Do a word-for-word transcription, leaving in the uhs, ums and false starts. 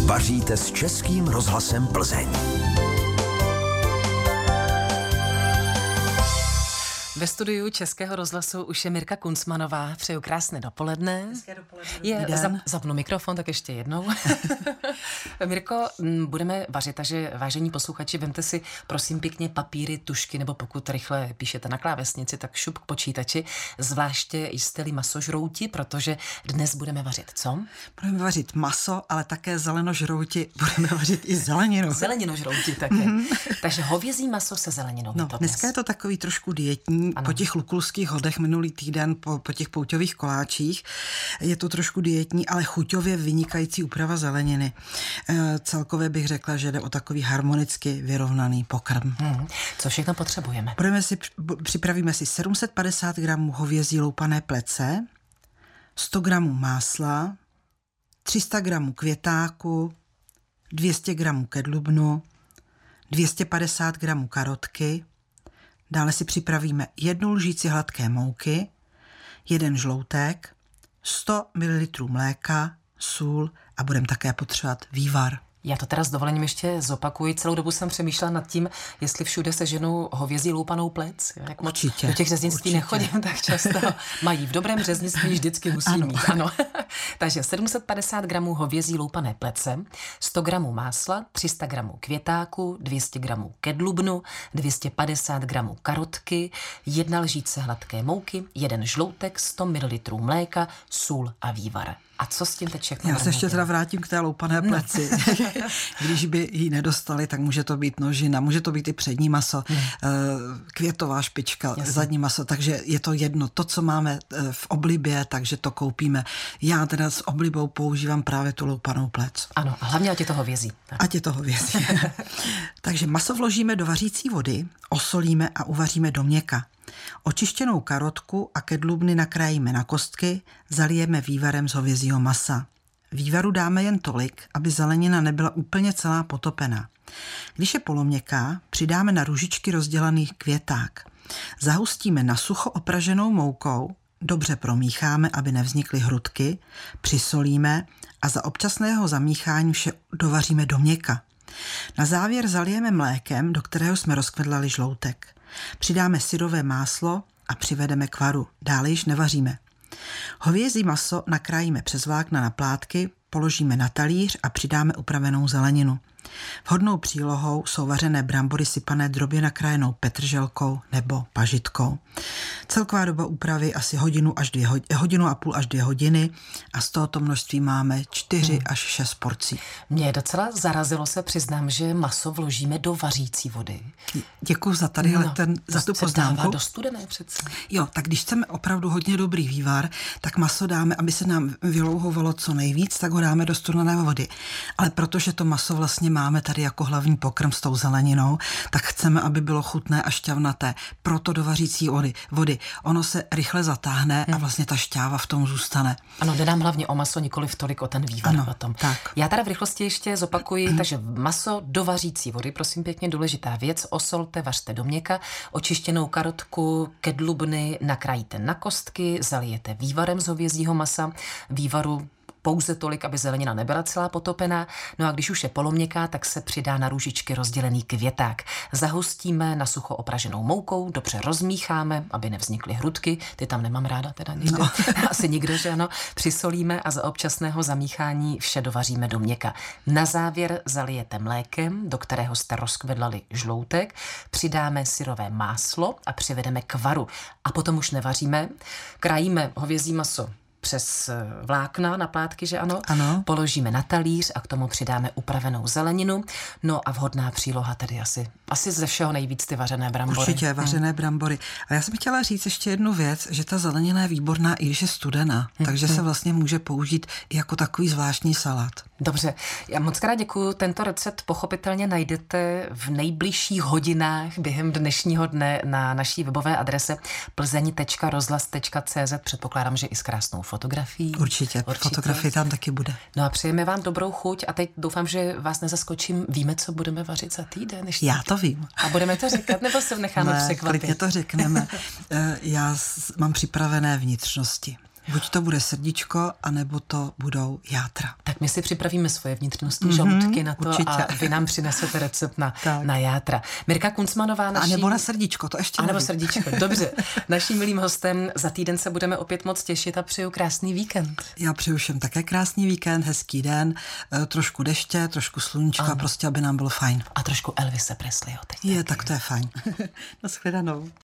Vaříte s Českým rozhlasem Plzeň. Ve studiu Českého rozhlasu už je Mirka Kunzmanová. Přeju krásné dopoledne. Hezké dopoledne. Je, zap, zapnu mikrofon, tak ještě jednou. Mirko, budeme vařit, takže vážení posluchači, vemte si prosím pěkně papíry, tušky, nebo pokud rychle píšete na klávesnici, tak šup k počítači. Zvláště jste-li masožrouti, protože dnes budeme vařit co? Budeme vařit maso, ale také zelenožrouti. Budeme vařit i zeleninu. Zeleninožrouti také. Mm-hmm. Takže hovězí maso se zeleninou. No, dneska je to takový trošku dietní. Ano. Po těch lukulských hodech minulý týden, po, po těch pouťových koláčích, je to trošku dietní, ale chuťově vynikající úprava zeleniny. E, celkově bych řekla, že jde o takový harmonicky vyrovnaný pokrm. Hmm. Co všechno potřebujeme? Budeme si, připravíme si sedm set padesát gramů hovězí loupané plece, sto gramů másla, tři sta gramů květáku, dvě stě gramů kedlubnu, dvě stě padesát gramů karotky. Dále si připravíme jednu lžíci hladké mouky, jeden žloutek, sto mililitrů mléka, sůl a budeme také potřebovat vývar. Já to teda s dovolením ještě zopakuji. Celou dobu jsem přemýšlela nad tím, jestli všude seženou hovězí loupanou plec. Jak moc určitě, do těch řeznictví určitě. Nechodím tak často. Mají v dobrém řeznictví, vždycky musí ano. mít. Ano. Takže sedm set padesát gramů hovězí loupané plece, sto gramů másla, tři sta gramů květáku, dvě stě gramů kedlubnu, dvě stě padesát gramů karotky, jedna lžíce hladké mouky, jeden žloutek, sto mililitrů mléka, sůl a vývar. A co s tím teď všechno? Já se ještě teda vrátím k té loupané pleci. No. Když by ji nedostali, tak může to být nožina, může to být i přední maso, hmm. květová špička, Jasně. zadní maso, takže je to jedno. To, co máme v oblibě, takže to koupíme. Já teda s oblibou používám právě tu loupanou plec. Ano, a hlavně ať je to hovězí. Ať je to hovězí. Takže maso vložíme do vařící vody, osolíme a uvaříme do měka. Očištěnou karotku a kedlubny nakrájíme na kostky, zalijeme vývarem z hovězího masa. Vývaru dáme jen tolik, aby zelenina nebyla úplně celá potopená. Když je poloměkká, přidáme na růžičky rozdělaný květák. Zahustíme na sucho opraženou moukou, dobře promícháme, aby nevznikly hrudky, přisolíme a za občasného zamíchání vše dovaříme do měka. Na závěr zalijeme mlékem, do kterého jsme rozkvedlali žloutek. Přidáme syrové máslo a přivedeme k varu. Dále již nevaříme. Hovězí maso nakrájíme přes vlákna na plátky, položíme na talíř a přidáme upravenou zeleninu. Vhodnou přílohou jsou vařené brambory sypané drobně nakrájenou petrželkou nebo pažitkou. Celková doba úpravy asi hodinu, až dvě, hodinu a půl až dvě hodiny a z tohoto množství máme čtyři hmm. až šest porcí. Mě docela zarazilo se, přiznám, že maso vložíme do vařící vody. Děkuji za tadyhle no, ten, za tu poznámku. Dává do studené přece. Jo, tak když chceme opravdu hodně dobrý vývar, tak maso dáme, aby se nám vylouhovalo co nejvíc, tak ho dáme do studené vody. Ale protože to maso vlastně máme tady jako hlavní pokrm s tou zeleninou, tak chceme, aby bylo chutné a šťavnaté. Proto do vařící vody. vody. Ono se rychle zatáhne hmm. a vlastně ta šťáva v tom zůstane. Ano, jde nám hlavně o maso, nikoliv tolik o ten vývar. Ano, potom. Tak. Já tady v rychlosti ještě zopakuji, hmm. takže maso do vařící vody, prosím pěkně, důležitá věc, osolte, vařte do měka, očištěnou karotku, kedlubny nakrájíte na kostky, zalijete vývarem z hovězího masa, vývaru pouze tolik, aby zelenina nebyla celá potopená. No a když už je poloměkká, tak se přidá na růžičky rozdělený květák. Zahustíme na sucho opraženou moukou, dobře rozmícháme, aby nevznikly hrudky. Ty tam nemám ráda teda nikdy. No. Asi nikdo, že ano. Přisolíme a za občasného zamíchání vše dovaříme do měka. Na závěr zalijete mlékem, do kterého jste rozkvedlali žloutek, přidáme syrové máslo a přivedeme k varu. A potom už nevaříme. Krájíme hovězí maso přes vlákna na plátky, že ano? Ano. Položíme na talíř a k tomu přidáme upravenou zeleninu. No a vhodná příloha tedy asi, asi ze všeho nejvíc ty vařené brambory. Určitě, vařené hmm. brambory. A já jsem chtěla říct ještě jednu věc, že ta zelenina je výborná, i když je studená, hmm. takže se vlastně může použít i jako takový zvláštní salát. Dobře, já moc krát děkuju. Tento recept pochopitelně najdete v nejbližších hodinách během dnešního dne na naší webové adrese plzeň tečka rozhlas tečka cé zet. Předpokládám, že i s krásnou fotografií. Určitě, Určitě. Fotografie tam taky bude. No a přejeme vám dobrou chuť a teď doufám, že vás nezaskočím. Víme, co budeme vařit za týden? Ještě? Já to vím. A budeme to říkat, nebo se necháme ne, překvapit? klidně to řekneme. Já mám připravené vnitřnosti. Buď to bude srdíčko, anebo to budou játra. Tak my si připravíme svoje vnitřnostní mm-hmm, žaludky na to určitě. A vy nám přinesete recept na, na játra. Mirka Kuncmanová, naší... A nebo na srdíčko, to ještě A nebo srdíčko, dobře. Naším milým hostem za týden se budeme opět moc těšit a přeju krásný víkend. Já přeju všem také krásný víkend, hezký den, trošku deště, trošku sluníčka, ano. Prostě aby nám bylo fajn. A trošku Elvise Presleyho teď. Je, tak to je fajn. Naschledanou.